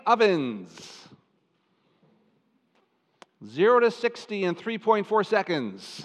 Ovens. 0 to 60 in 3.4 seconds.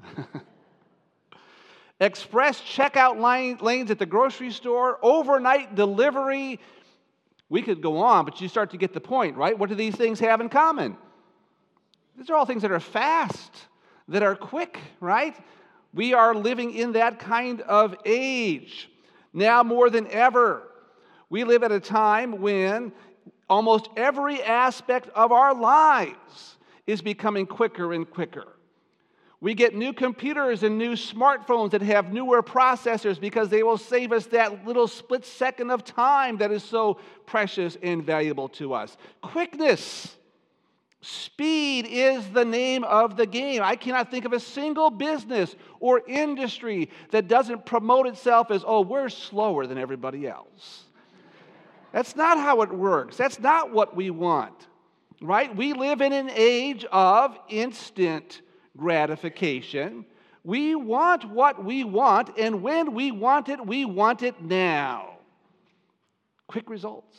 Express checkout lanes at the grocery store, overnight delivery. We could go on, but you start to get the point, right? What do these things have in common? These are all things that are fast, that are quick, right? We are living in that kind of age. Now more than ever, we live at a time when almost every aspect of our lives is becoming quicker and quicker. We get new computers and new smartphones that have newer processors because they will save us that little split second of time that is so precious and valuable to us. Quickness, speed is the name of the game. I cannot think of a single business or industry that doesn't promote itself as, oh, we're slower than everybody else. That's not how it works. That's not what we want, right? We live in an age of instant gratification. We want what we want, and when we want it now. Quick results.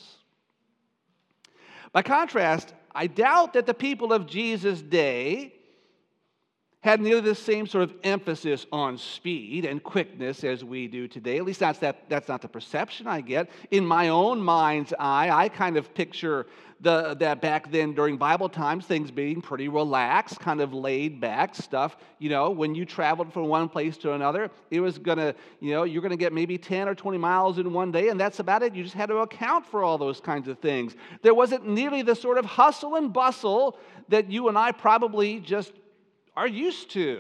By contrast, I doubt that the people of Jesus' day had nearly the same sort of emphasis on speed and quickness as we do today. At least that's not the perception I get. In my own mind's eye, I kind of picture that back then during Bible times, things being pretty relaxed, kind of laid back stuff. You know, when you traveled from one place to another, it was gonna, you're gonna get maybe 10 or 20 miles in one day, and that's about it. You just had to account for all those kinds of things. There wasn't nearly the sort of hustle and bustle that you and I probably just are used to.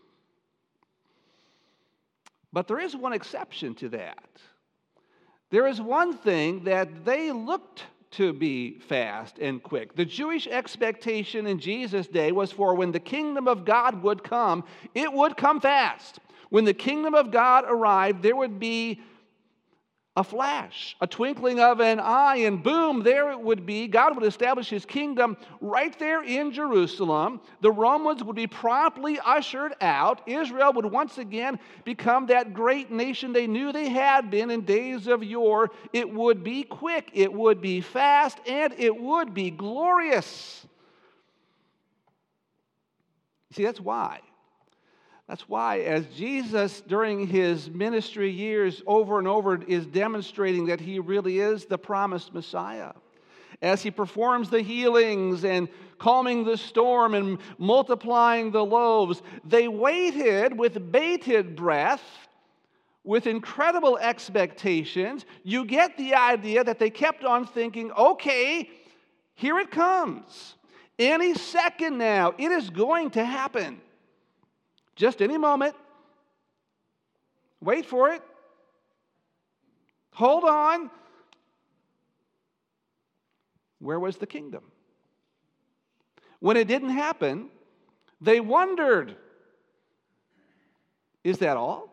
But there is one exception to that. There is one thing that they looked to be fast and quick. The Jewish expectation in Jesus' day was for when the kingdom of God would come, it would come fast. When the kingdom of God arrived, there would be a flash, a twinkling of an eye, and boom, there it would be. God would establish his kingdom right there in Jerusalem. The Romans would be promptly ushered out. Israel would once again become that great nation they knew they had been in days of yore. It would be quick, it would be fast, and it would be glorious. See, that's why. That's why, as Jesus, during his ministry years over and over, is demonstrating that he really is the promised Messiah, as he performs the healings and calming the storm and multiplying the loaves, they waited with bated breath, with incredible expectations. You get the idea that they kept on thinking, okay, here it comes. Any second now, it is going to happen. Just any moment. Wait for it. Hold on. Where was the kingdom? When it didn't happen, they wondered, is that all?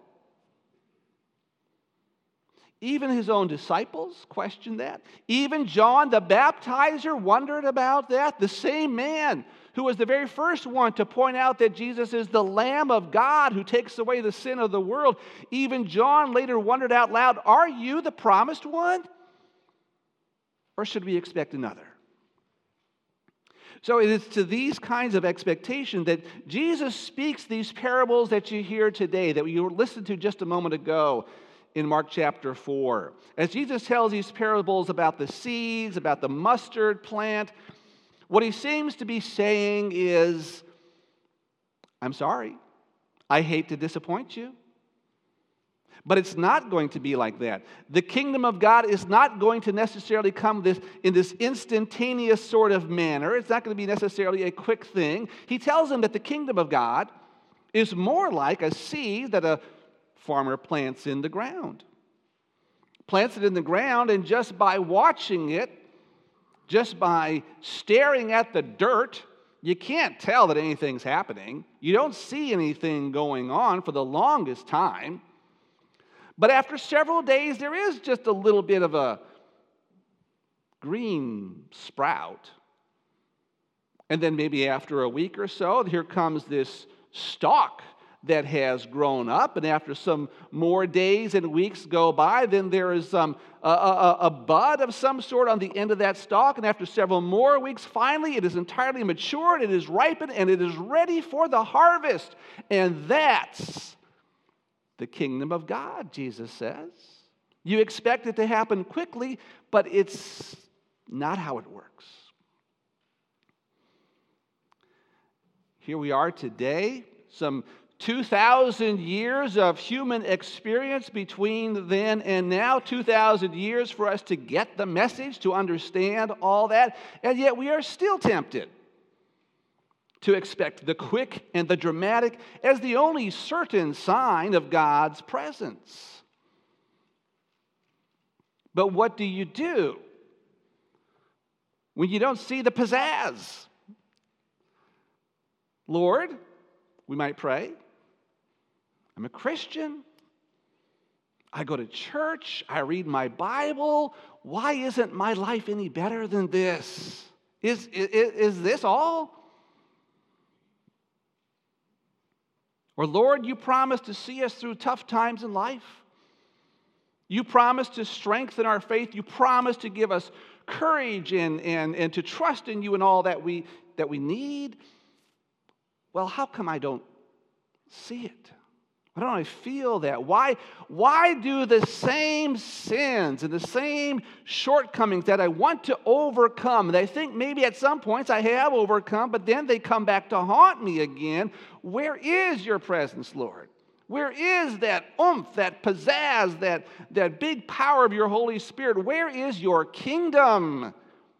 Even his own disciples questioned that. Even John the Baptizer wondered about that. The same man who was the very first one to point out that Jesus is the Lamb of God who takes away the sin of the world. Even John later wondered out loud, are you the promised one? Or should we expect another? So it is to these kinds of expectations that Jesus speaks these parables that you hear today, that you listened to just a moment ago in Mark chapter 4. As Jesus tells these parables about the seeds, about the mustard plant, what he seems to be saying is, I'm sorry, I hate to disappoint you, but it's not going to be like that. The kingdom of God is not going to necessarily come in this instantaneous sort of manner. It's not going to be necessarily a quick thing. He tells them that the kingdom of God is more like a seed that a farmer plants in the ground. Plants it in the ground, and just by watching it, just by staring at the dirt, you can't tell that anything's happening. You don't see anything going on for the longest time. But after several days, there is just a little bit of a green sprout. And then maybe after a week or so, here comes this stalk that has grown up, and after some more days and weeks go by, then there is a bud of some sort on the end of that stalk, and after several more weeks, finally it is entirely matured, it is ripened, and it is ready for the harvest. And that's the kingdom of God, Jesus says. You expect it to happen quickly, but it's not how it works. Here we are today, some 2,000 years of human experience between then and now, 2,000 years for us to get the message, to understand all that, and yet we are still tempted to expect the quick and the dramatic as the only certain sign of God's presence. But what do you do when you don't see the pizzazz? Lord, we might pray, I'm a Christian. I go to church. I read my Bible. Why isn't my life any better than this? Is this all? Or, Lord, you promised to see us through tough times in life. You promised to strengthen our faith. You promised to give us courage and to trust in you in all that we need. Well, how come I don't see it? Why don't I feel that? Why do the same sins and the same shortcomings that I want to overcome, that I think maybe at some points I have overcome, but then they come back to haunt me again? Where is your presence, Lord? Where is that oomph, that pizzazz, that big power of your Holy Spirit? Where is your kingdom?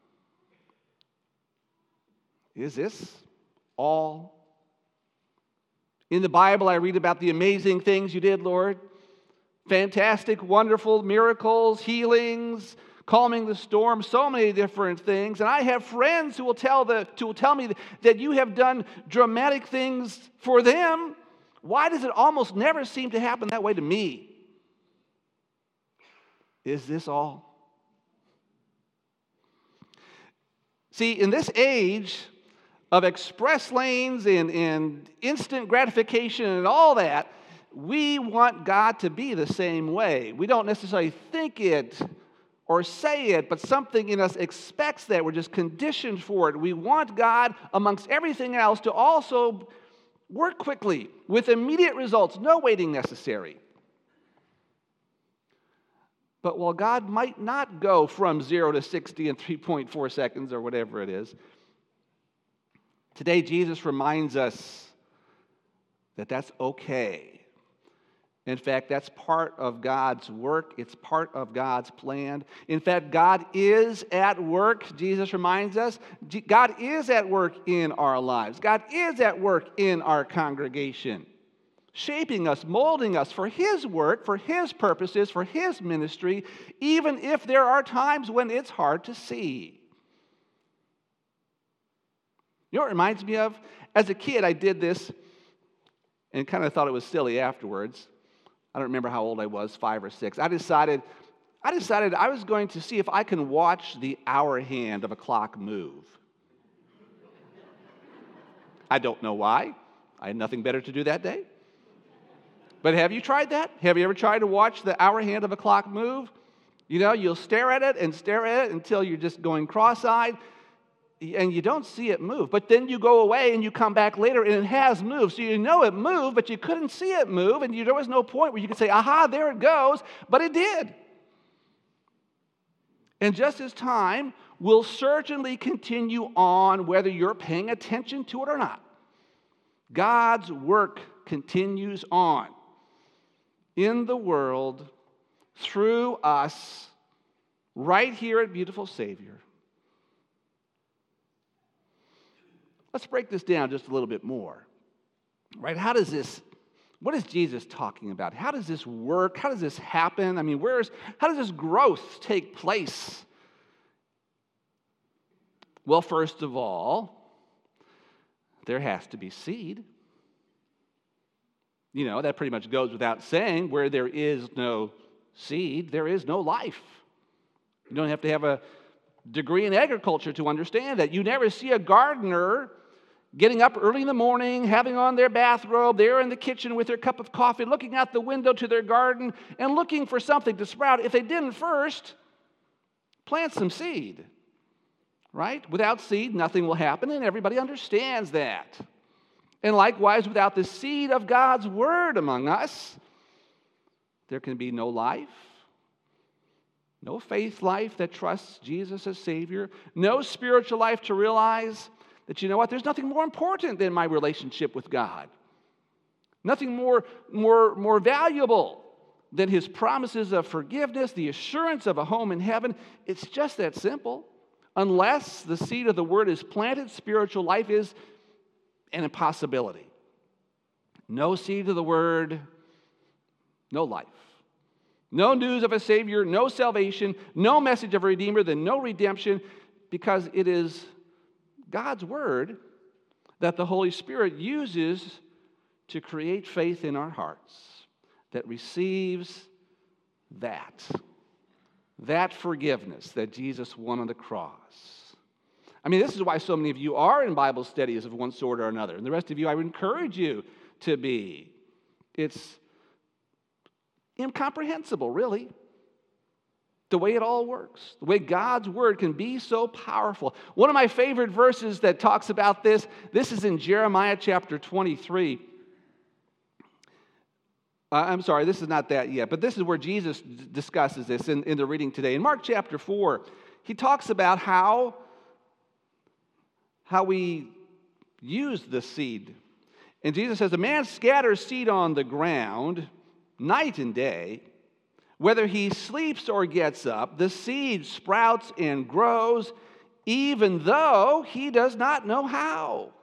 Is this all? In the Bible, I read about the amazing things you did, Lord. Fantastic, wonderful miracles, healings, calming the storm, so many different things. And I have friends who will tell me that you have done dramatic things for them. Why does it almost never seem to happen that way to me? Is this all? See, in this age of express lanes and instant gratification and all that, we want God to be the same way. We don't necessarily think it or say it, but something in us expects that. We're just conditioned for it. We want God, amongst everything else, to also work quickly with immediate results, no waiting necessary. But while God might not go from 0 to 60 in 3.4 seconds or whatever it is, today, Jesus reminds us that that's okay. In fact, that's part of God's work. It's part of God's plan. In fact, God is at work, Jesus reminds us. God is at work in our lives. God is at work in our congregation, shaping us, molding us for His work, for His purposes, for His ministry, even if there are times when it's hard to see. You know what it reminds me of? As a kid, I did this and kind of thought it was silly afterwards. I don't remember how old I was, 5 or 6. I decided I was going to see if I can watch the hour hand of a clock move. I don't know why. I had nothing better to do that day. But have you tried that? Have you ever tried to watch the hour hand of a clock move? You know, you'll stare at it until you're just going cross-eyed, and you don't see it move. But then you go away and you come back later and it has moved. So you know it moved, but you couldn't see it move, and there was no point where you could say, aha, there it goes, but it did. And just as time will certainly continue on whether you're paying attention to it or not, God's work continues on in the world through us right here at Beautiful Savior. Let's break this down just a little bit more. Right? What is Jesus talking about? How does this work? How does this happen? I mean, how does this growth take place? Well, first of all, there has to be seed. You know, that pretty much goes without saying. Where there is no seed, there is no life. You don't have to have a degree in agriculture to understand that. You never see a gardener getting up early in the morning, having on their bathrobe, they're in the kitchen with their cup of coffee, looking out the window to their garden and looking for something to sprout. If they didn't first plant some seed, right? Without seed, nothing will happen, and everybody understands that. And likewise, without the seed of God's word among us, there can be no life, no faith life that trusts Jesus as Savior, no spiritual life to realize that, you know what, there's nothing more important than my relationship with God. Nothing more valuable than His promises of forgiveness, the assurance of a home in heaven. It's just that simple. Unless the seed of the Word is planted, spiritual life is an impossibility. No seed of the Word, no life. No news of a Savior, no salvation, no message of a Redeemer, then no redemption, because it is God's Word that the Holy Spirit uses to create faith in our hearts that receives that forgiveness that Jesus won on the cross. I mean, this is why so many of you are in Bible studies of one sort or another, and the rest of you, I would encourage you to be. It's incomprehensible, really, the way it all works, the way God's Word can be so powerful. One of my favorite verses that talks about this is in Jeremiah chapter 23. I'm sorry, this is not that yet, but this is where Jesus discusses this in the reading today. In Mark chapter 4, he talks about how we use the seed. And Jesus says, a man scatters seed on the ground night and day. Whether he sleeps or gets up, the seed sprouts and grows, even though he does not know how.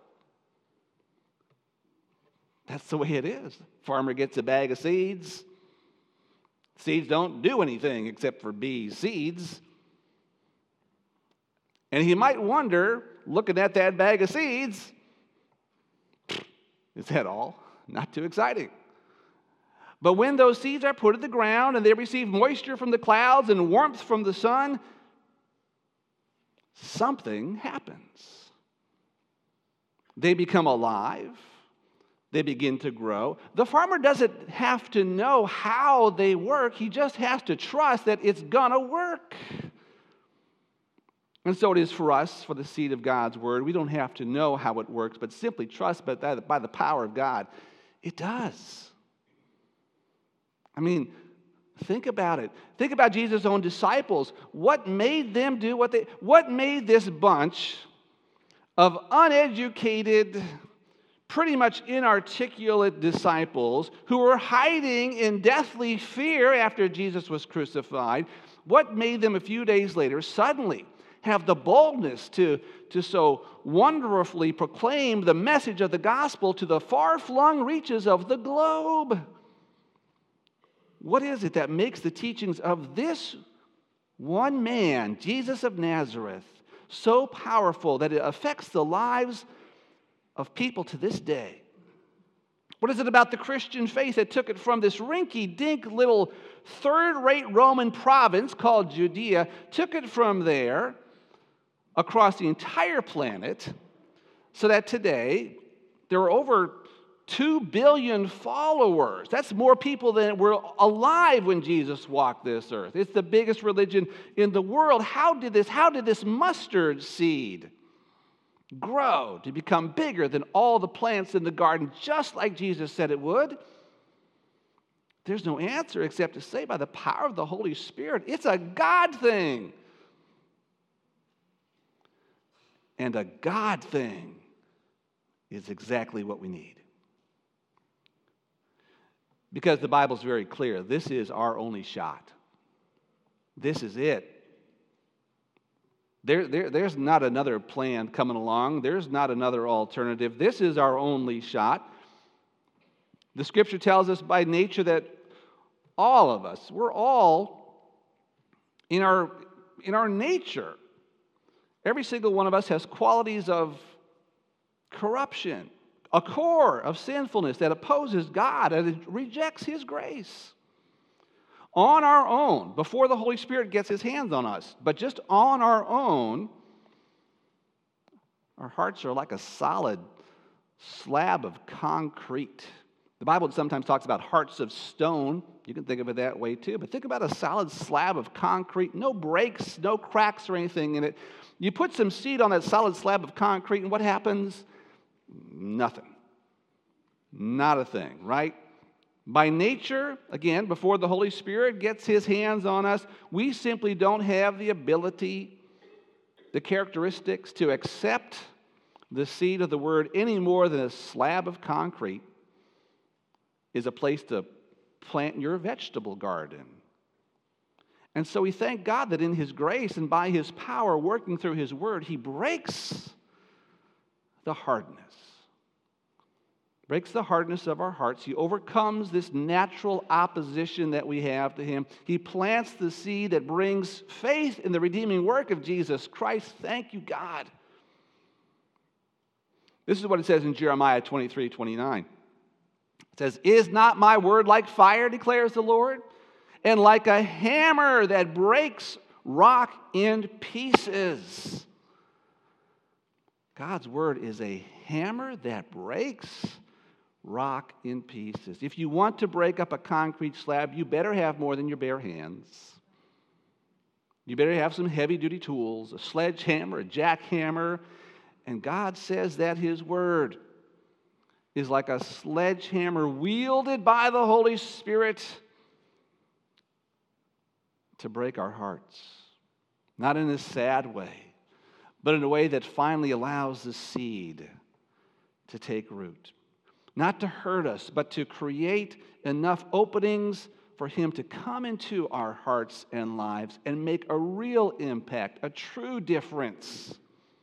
That's the way it is. Farmer gets a bag of seeds. Seeds don't do anything except for be seeds. And he might wonder, looking at that bag of seeds, is that all? Not too exciting. But when those seeds are put in the ground and they receive moisture from the clouds and warmth from the sun, something happens. They become alive. They begin to grow. The farmer doesn't have to know how they work. He just has to trust that it's going to work. And so it is for us, for the seed of God's Word. We don't have to know how it works, but simply trust that by the power of God, it does. I mean, think about it. Think about Jesus' own disciples. What made them do what made this bunch of uneducated, pretty much inarticulate disciples who were hiding in deathly fear after Jesus was crucified, what made them a few days later suddenly have the boldness to so wonderfully proclaim the message of the gospel to the far-flung reaches of the globe? What is it that makes the teachings of this one man, Jesus of Nazareth, so powerful that it affects the lives of people to this day? What is it about the Christian faith that took it from this rinky-dink little third-rate Roman province called Judea, took it from there across the entire planet, so that today there are over 2 billion followers? That's more people than were alive when Jesus walked this earth. It's the biggest religion in the world. How did this mustard seed grow to become bigger than all the plants in the garden, just like Jesus said it would? There's no answer except to say by the power of the Holy Spirit. It's a God thing. And a God thing is exactly what we need. Because the Bible's very clear. This is our only shot. This is it. There's not another plan coming along. There's not another alternative. This is our only shot. The Scripture tells us by nature that all of us, we're all in our nature. Every single one of us has qualities of corruption, a core of sinfulness that opposes God and rejects His grace. On our own, before the Holy Spirit gets His hands on us, but just on our own, Our hearts are like a solid slab of concrete. The Bible sometimes talks about hearts of stone. You can think of it that way too. But think about a solid slab of concrete, no breaks, no cracks or anything in it. You put some seed on that solid slab of concrete, and what happens? Nothing. Not a thing, right? By nature, again, before the Holy Spirit gets his hands on us, we simply don't have the ability, the characteristics to accept the seed of the Word any more than a slab of concrete is a place to plant your vegetable garden. And so we thank God that in his grace and by his power working through his Word, he breaks the hardness. Breaks the hardness of our hearts. He overcomes this natural opposition that we have to him. He plants the seed that brings faith in the redeeming work of Jesus Christ. Thank you, God. This is what it says in Jeremiah 23:29. It says, "Is not my word like fire, declares the Lord, and like a hammer that breaks rock in pieces?" God's word is a hammer that breaks rock in pieces. If you want to break up a concrete slab, you better have more than your bare hands. You better have some heavy-duty tools, a sledgehammer, a jackhammer. And God says that his word is like a sledgehammer wielded by the Holy Spirit to break our hearts. Not in a sad way, but in a way that finally allows the seed to take root. Not to hurt us, but to create enough openings for him to come into our hearts and lives and make a real impact, a true difference.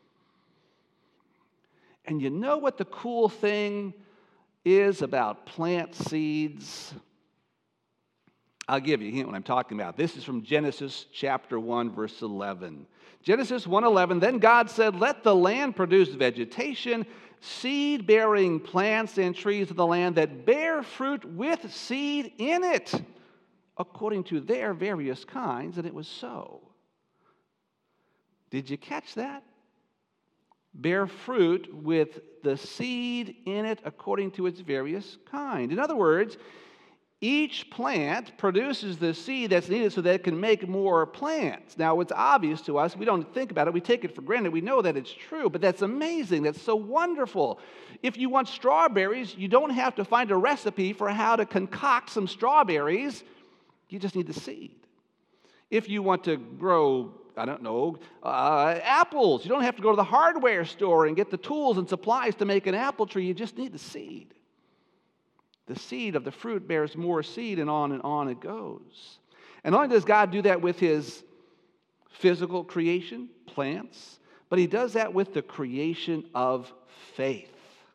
And you know what the cool thing is about plant seeds? I'll give you a hint what I'm talking about. This is from Genesis chapter 1, verse 11. Genesis 1:11, "Then God said, let the land produce vegetation, seed-bearing plants and trees of the land that bear fruit with seed in it, according to their various kinds." And it was so. Did you catch that? Bear fruit with the seed in it according to its various kind. In other words, each plant produces the seed that's needed so that it can make more plants. Now, it's obvious to us. We don't think about it. We take it for granted. We know that it's true, but that's amazing. That's so wonderful. If you want strawberries, you don't have to find a recipe for how to concoct some strawberries. You just need the seed. If you want to grow, apples, you don't have to go to the hardware store and get the tools and supplies to make an apple tree. You just need the seed. The seed of the fruit bears more seed, and on it goes. And not only does God do that with his physical creation, plants, but he does that with the creation of faith.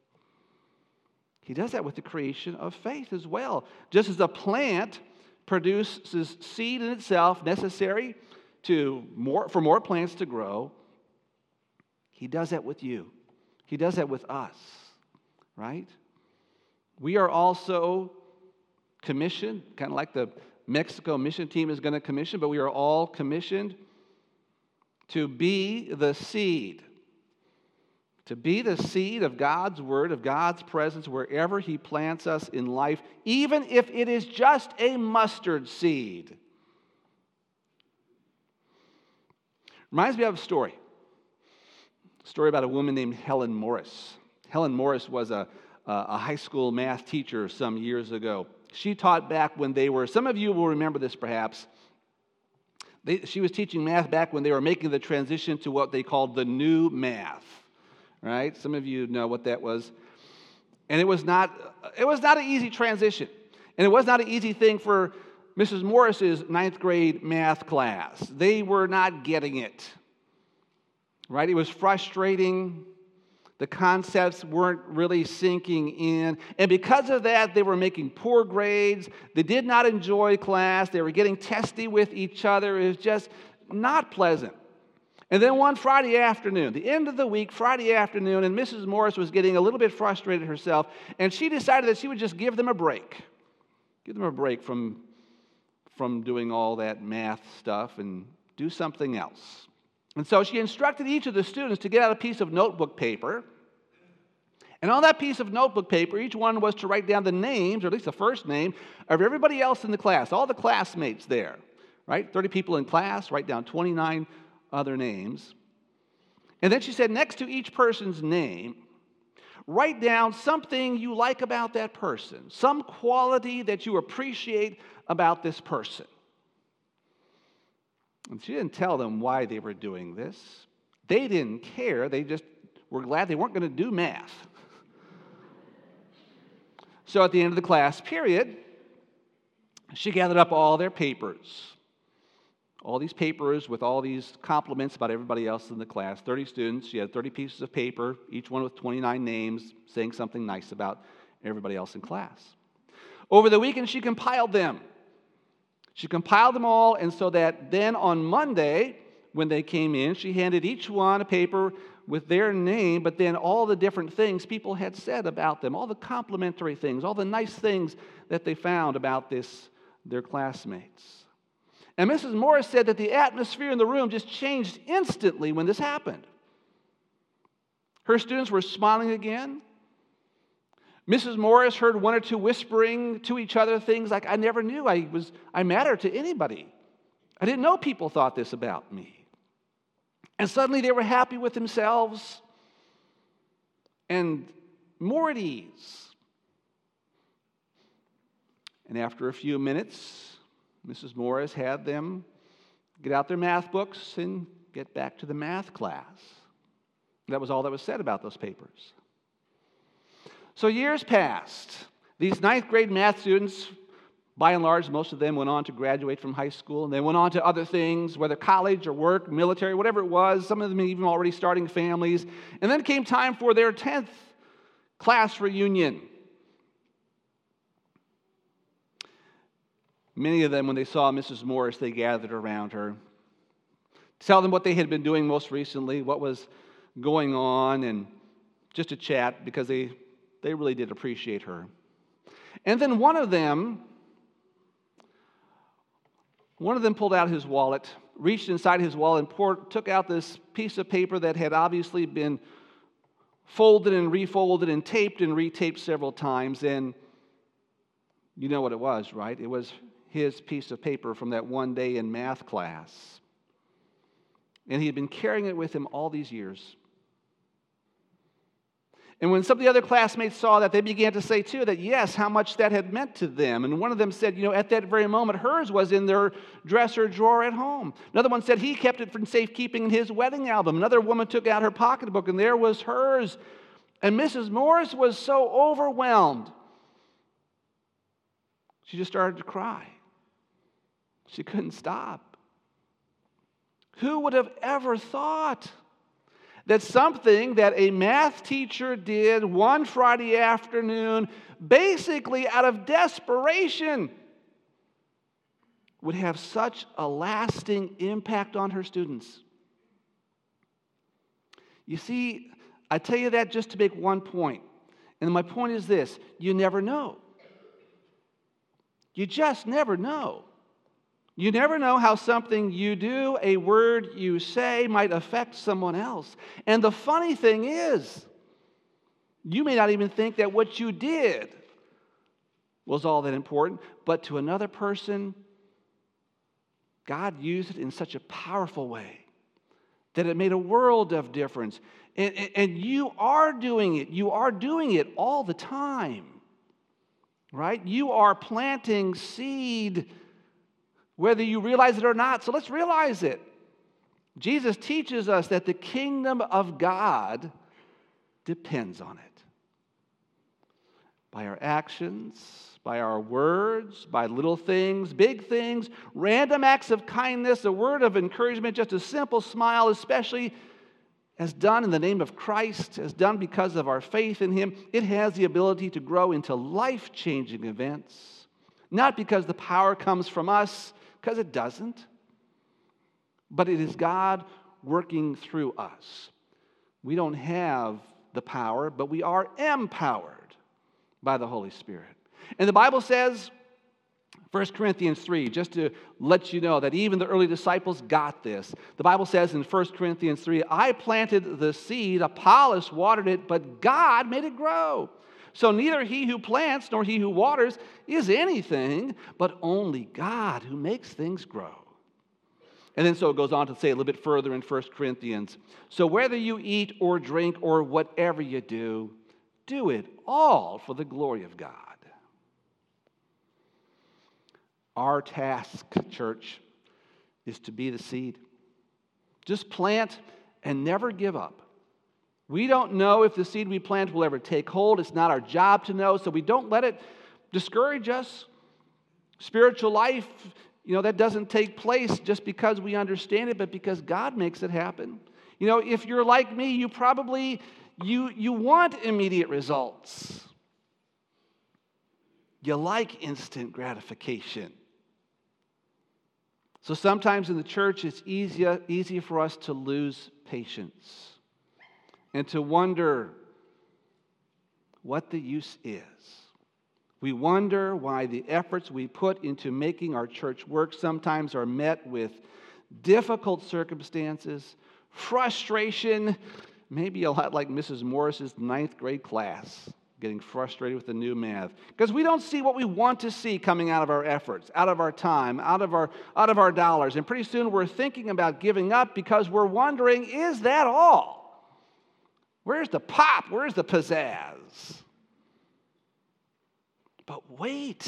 He does that with the creation of faith as well. Just as a plant produces seed in itself necessary for more plants to grow, he does that with you. He does that with us, right? We are also commissioned, kind of like the Mexico mission team is going to commission, but we are all commissioned to be the seed. To be the seed of God's word, of God's presence, wherever he plants us in life, even if it is just a mustard seed. Reminds me of a story. A story about a woman named Helen Morris. Helen Morris was a high school math teacher some years ago. She taught back when some of you will remember this perhaps, she was teaching math back when they were making the transition to what they called the new math, right? Some of you know what that was. And it was not an easy transition. And it was not an easy thing for Mrs. Morris's 9th grade math class. They were not getting it, right? It was frustrating. The concepts weren't really sinking in. And because of that, they were making poor grades. They did not enjoy class. They were getting testy with each other. It was just not pleasant. And then one Friday afternoon, the end of the week, Friday afternoon, and Mrs. Morris was getting a little bit frustrated herself, and she decided that she would just give them a break. Give them a break from doing all that math stuff and do something else. And so she instructed each of the students to get out a piece of notebook paper. And on that piece of notebook paper, each one was to write down the names, or at least the first name, of everybody else in the class, all the classmates there, right? 30 people in class, write down 29 other names. And then she said, next to each person's name, write down something you like about that person, some quality that you appreciate about this person. And she didn't tell them why they were doing this. They didn't care. They just were glad they weren't going to do math. So at the end of the class period, she gathered up all their papers. All these papers with all these compliments about everybody else in the class. 30 students. She had 30 pieces of paper, each one with 29 names, saying something nice about everybody else in class. Over the weekend, she compiled them. She compiled them all, and so that then on Monday, when they came in, she handed each one a paper with their name, but then all the different things people had said about them, all the complimentary things, all the nice things that they found about their classmates. And Mrs. Morris said that the atmosphere in the room just changed instantly when this happened. Her students were smiling again. Mrs. Morris heard one or two whispering to each other things like, I never knew I mattered to anybody. I didn't know people thought this about me. And suddenly they were happy with themselves and more at ease. And after a few minutes, Mrs. Morris had them get out their math books and get back to the math class. That was all that was said about those papers. So years passed. These ninth grade math students, by and large, most of them went on to graduate from high school, and they went on to other things, whether college or work, military, whatever it was. Some of them even already starting families. And then came time for their 10th class reunion. Many of them, when they saw Mrs. Morris, they gathered around her to tell them what they had been doing most recently, what was going on, and just to chat because they really did appreciate her. And then one of them pulled out his wallet, reached inside his wallet, and took out this piece of paper that had obviously been folded and refolded and taped and retaped several times. And you know what it was, right? It was his piece of paper from that one day in math class. And he had been carrying it with him all these years. And when some of the other classmates saw that, they began to say, too, that yes, how much that had meant to them. And one of them said, at that very moment, hers was in their dresser drawer at home. Another one said he kept it for safekeeping in his wedding album. Another woman took out her pocketbook, and there was hers. And Mrs. Morris was so overwhelmed, she just started to cry. She couldn't stop. Who would have ever thought that something that a math teacher did one Friday afternoon, basically out of desperation, would have such a lasting impact on her students? You see, I tell you that just to make one point. And my point is this: you never know. You just never know. You never know how something you do, a word you say, might affect someone else. And the funny thing is, you may not even think that what you did was all that important, but to another person, God used it in such a powerful way that it made a world of difference. And you are doing it. You are doing it all the time, right? You are planting seed, whether you realize it or not. So let's realize it. Jesus teaches us that the kingdom of God depends on it. By our actions, by our words, by little things, big things, random acts of kindness, a word of encouragement, just a simple smile, especially as done in the name of Christ, as done because of our faith in Him, it has the ability to grow into life-changing events. Not because the power comes from us, because it doesn't, but it is God working through us. We don't have the power, but we are empowered by the Holy Spirit. And the Bible says, 1 Corinthians 3, just to let you know that even the early disciples got this. The Bible says in 1 Corinthians 3, I planted the seed, Apollos watered it, but God made it grow. So neither he who plants nor he who waters is anything, but only God who makes things grow. And then so it goes on to say a little bit further in 1 Corinthians, so whether you eat or drink or whatever you do it all for the glory of God. Our task, church, is to be the seed. Just plant and never give up. We don't know if the seed we plant will ever take hold. It's not our job to know, so we don't let it discourage us. Spiritual life, that doesn't take place just because we understand it, but because God makes it happen. If you're like me, you probably, you want immediate results. You like instant gratification. So sometimes in the church, it's easy for us to lose patience and to wonder what the use is. We wonder why the efforts we put into making our church work sometimes are met with difficult circumstances, frustration, maybe a lot like Mrs. Morris's 9th grade class, getting frustrated with the new math. Because we don't see what we want to see coming out of our efforts, out of our time, out of our dollars. And pretty soon we're thinking about giving up because we're wondering, is that all? Where's the pop? Where's the pizzazz? But wait.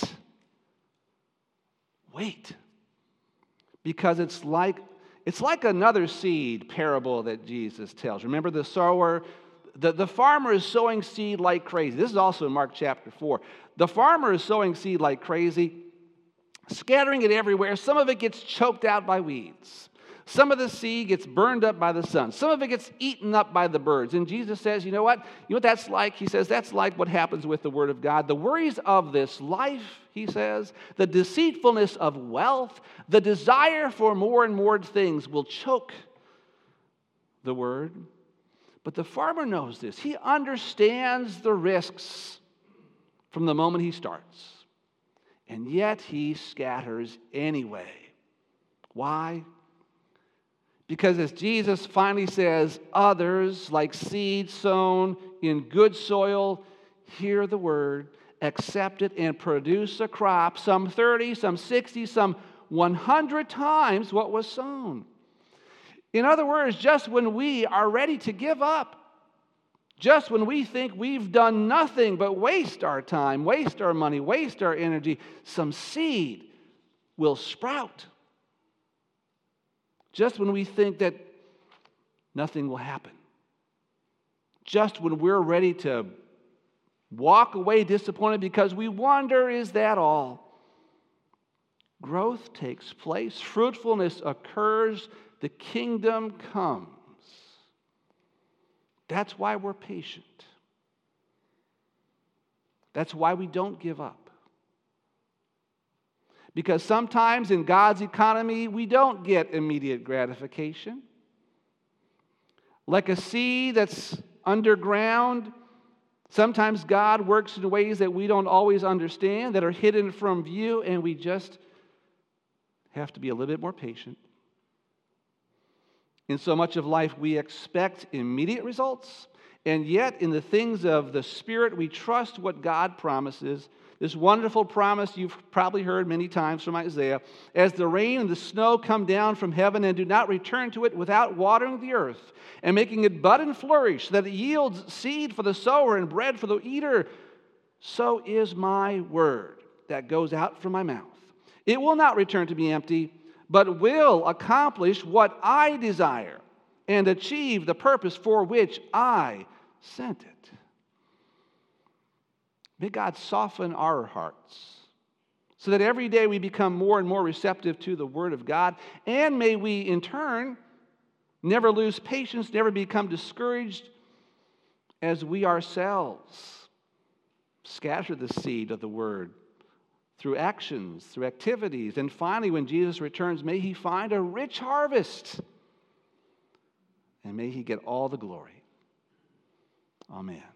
Because it's like another seed parable that Jesus tells. Remember the sower? The farmer is sowing seed like crazy. This is also in Mark chapter 4. The farmer is sowing seed like crazy, scattering it everywhere. Some of it gets choked out by weeds. Some of the seed gets burned up by the sun. Some of it gets eaten up by the birds. And Jesus says, you know what? You know what that's like? He says, that's like what happens with the Word of God. The worries of this life, he says, the deceitfulness of wealth, the desire for more and more things will choke the Word. But the farmer knows this. He understands the risks from the moment he starts. And yet he scatters anyway. Why? Because as Jesus finally says, others, like seed sown in good soil, hear the word, accept it, and produce a crop, some 30, some 60, some 100 times what was sown. In other words, just when we are ready to give up, just when we think we've done nothing but waste our time, waste our money, waste our energy, some seed will sprout. Just when we think that nothing will happen. Just when we're ready to walk away disappointed because we wonder, is that all? Growth takes place, fruitfulness occurs, the kingdom comes. That's why we're patient. That's why we don't give up. Because sometimes in God's economy, we don't get immediate gratification. Like a seed that's underground, sometimes God works in ways that we don't always understand, that are hidden from view, and we just have to be a little bit more patient. In so much of life, we expect immediate results, and yet in the things of the Spirit, we trust what God promises. This wonderful promise you've probably heard many times from Isaiah. As the rain and the snow come down from heaven and do not return to it without watering the earth and making it bud and flourish, so that it yields seed for the sower and bread for the eater, so is my word that goes out from my mouth. It will not return to me empty, but will accomplish what I desire and achieve the purpose for which I sent it. May God soften our hearts so that every day we become more and more receptive to the Word of God, and may we in turn never lose patience, never become discouraged as we ourselves scatter the seed of the Word through actions, through activities, and finally when Jesus returns, may He find a rich harvest, and may He get all the glory. Amen.